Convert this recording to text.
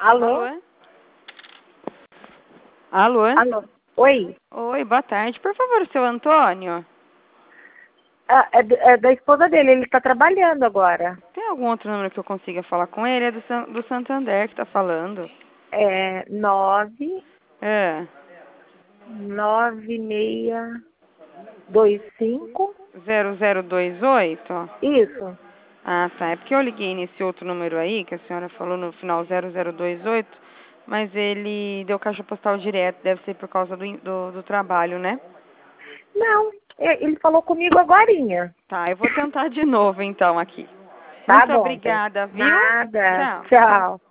Alô? Alô? Alô? Alô? Oi? Oi, boa tarde. Por favor, o seu Antônio? Ah, é da esposa dele, ele tá trabalhando agora. Tem algum outro número que eu consiga falar com ele? É do Santander que tá falando. É 9625. 0028? Isso. Ah, tá. É porque eu liguei nesse outro número aí, que a senhora falou no final 0028, mas ele deu caixa postal direto, deve ser por causa do trabalho, né? Não, ele falou comigo agorinha. Tá, eu vou tentar de novo então aqui. Tá Muito bom, então. obrigada, viu? Nada. Tchau. Tchau.